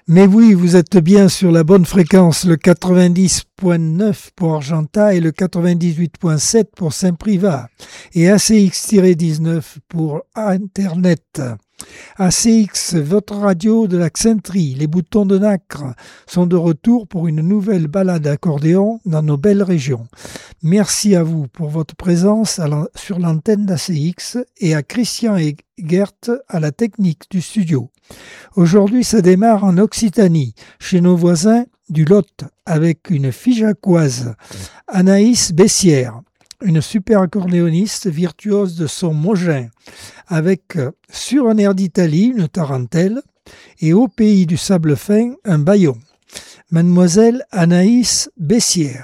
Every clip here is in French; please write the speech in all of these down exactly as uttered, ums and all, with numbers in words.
Mais oui, vous êtes bien sur la bonne fréquence, le quatre-vingt-dix point neuf pour Argentat et le quatre-vingt-dix-huit point sept pour Saint-Privat et A C X dix-neuf pour Internet. A C X, votre radio de l'Axentrie, les boutons de nacre sont de retour pour une nouvelle balade accordéon dans nos belles régions. Merci à vous pour votre présence à la, sur l'antenne d'A C X et à Christian et Gert à la technique du studio. Aujourd'hui, ça démarre en Occitanie, chez nos voisins du Lot, avec une figeacoise, Anaïs Bessière, une super accordéoniste virtuose de son mogin, avec sur un air d'Italie une tarentelle et au pays du sable fin un bâillon. Mademoiselle Anaïs Bessière.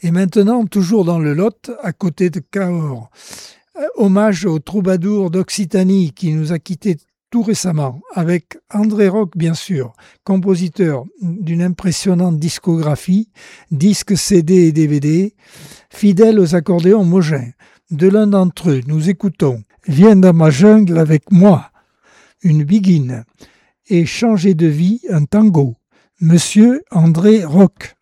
Et maintenant, toujours dans le Lot, à côté de Cahors, hommage au troubadour d'Occitanie qui nous a quittés tout récemment, avec André Rock, bien sûr, compositeur d'une impressionnante discographie, disques C D et D V D, fidèle aux accordéons Mogin. De l'un d'entre eux, nous écoutons « Viens dans ma jungle avec moi », une biguine, et « Changer de vie », un tango. Monsieur André Rock.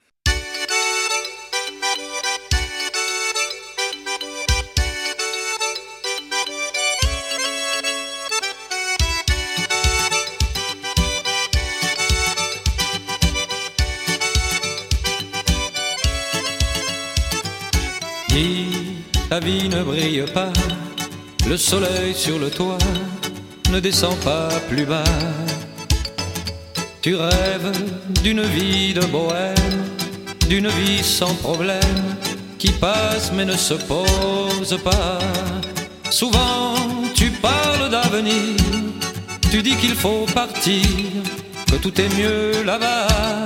La vie ne brille pas, le soleil sur le toit ne descend pas plus bas. Tu rêves d'une vie de bohème, d'une vie sans problème, qui passe mais ne se pose pas. Souvent tu parles d'avenir, tu dis qu'il faut partir, que tout est mieux là-bas.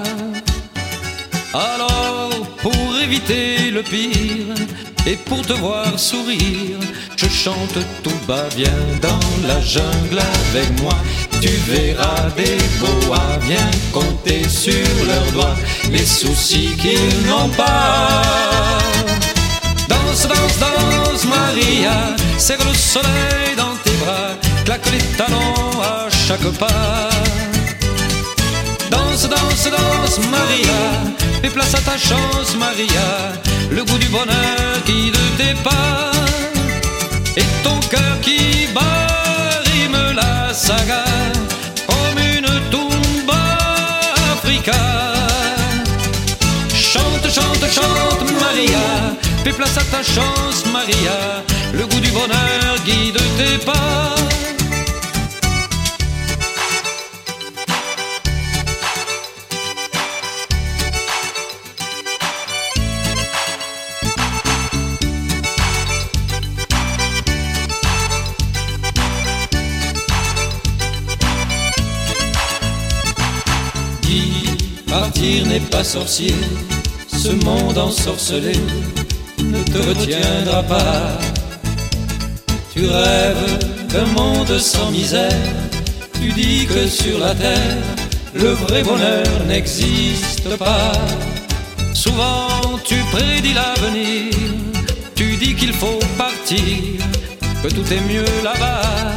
Alors pour éviter le pire, et pour te voir sourire, je chante tout bas. Viens dans la jungle avec moi, tu verras des boas. Viens compter sur leurs doigts les soucis qu'ils n'ont pas. Danse, danse, danse, Maria, serre le soleil dans tes bras, claque les talons à chaque pas. Danse, danse, danse, Maria, fais place à ta chance, Maria, le goût du bonheur guide tes pas, et ton cœur qui bat rime la saga, comme une tumba africa. Chante, chante, chante, Maria, fais place à ta chance, Maria, le goût du bonheur guide tes pas. Partir n'est pas sorcier, ce monde ensorcelé ne te retiendra pas. Tu rêves d'un monde sans misère, tu dis que sur la terre le vrai bonheur n'existe pas. Souvent tu prédis l'avenir, tu dis qu'il faut partir, que tout est mieux là-bas.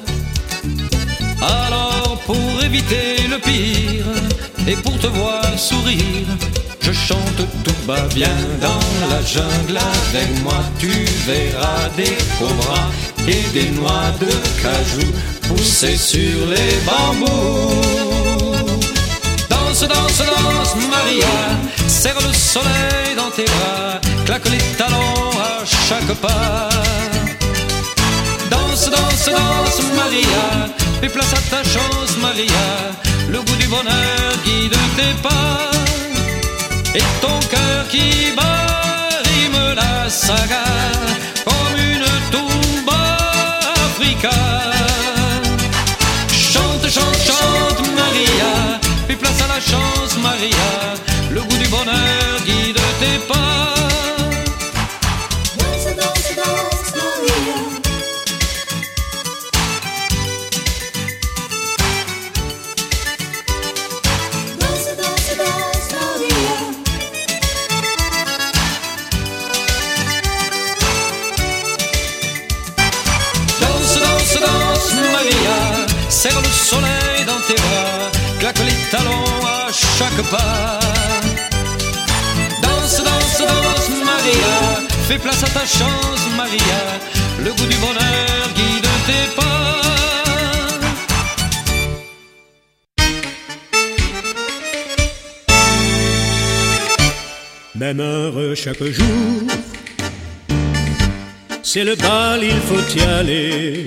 Alors pour éviter le pire, et pour te voir sourire, je chante tout bas. Viens dans la jungle avec moi, tu verras des cobras et des noix de cajou pousser sur les bambous. Danse, danse, danse, Maria, serre le soleil dans tes bras, claque les talons à chaque pas. Danse, danse, danse, Maria, fais place à ta chance, Maria, le goût du bonheur guide tes pas, et ton cœur qui bat rime la saga, comme une tumba africa. Chante, chante, chante, Maria, fais place à la chance, Maria, le goût du bonheur guide tes pas. Danse, danse, danse, Maria. Serre le soleil dans tes bras, claque les talons à chaque pas. Danse, danse, danse, Maria, fais place à ta chance, Maria, le goût du bonheur guide tes pas. Même heure chaque jour, c'est le bal, il faut y aller.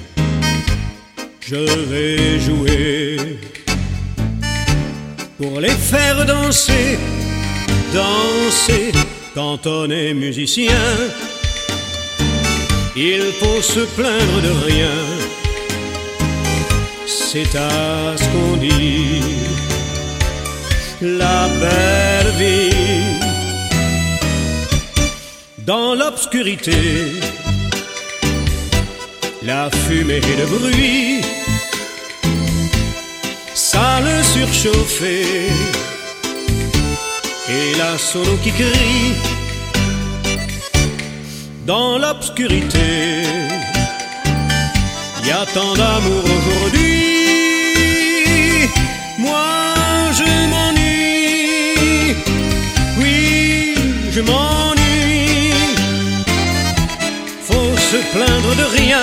Je vais jouer pour les faire danser, danser. Quand on est musicien, il faut se plaindre de rien. C'est à ce qu'on dit la belle vie. dans l'obscurité, la fumée et le bruit, salle surchauffée, et la sono qui crie, dans l'obscurité, y a tant d'amour aujourd'hui. Moi je m'ennuie, oui je m'ennuie. Faut se plaindre de rien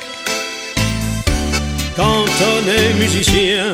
quand on est musicien.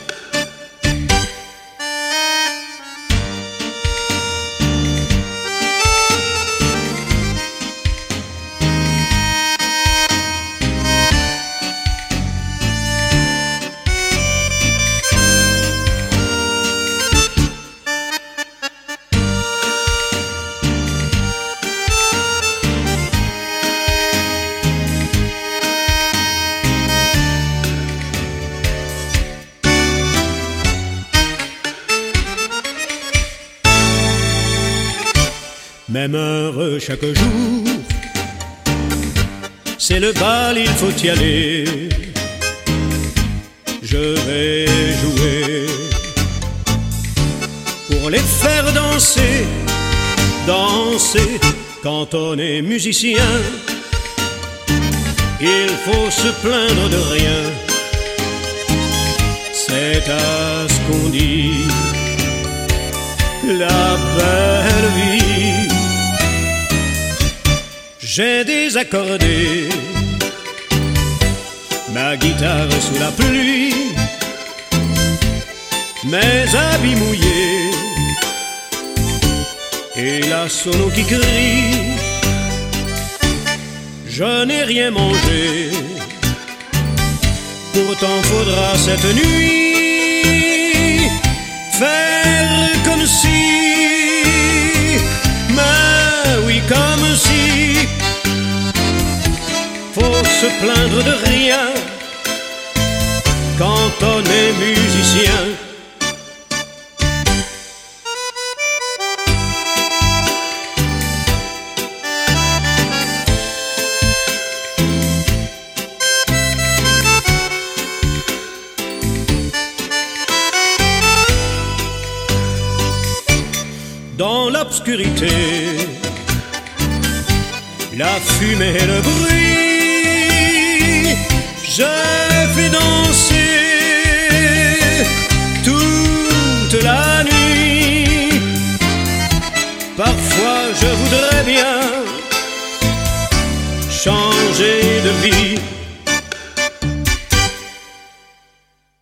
Même heure chaque jour, c'est le bal, il faut y aller. Je vais jouer pour les faire danser, danser. Quand on est musicien, il faut se plaindre de rien. C'est à ce qu'on dit la belle vie. J'ai désaccordé ma guitare sous la pluie, mes habits mouillés et la sono qui crie. Je n'ai rien mangé, pourtant faudra cette nuit faire comme si, mais oui comme si. Faut se plaindre de rien quand on est musicien. Dans l'obscurité, la fumée et le bruit, je fais danser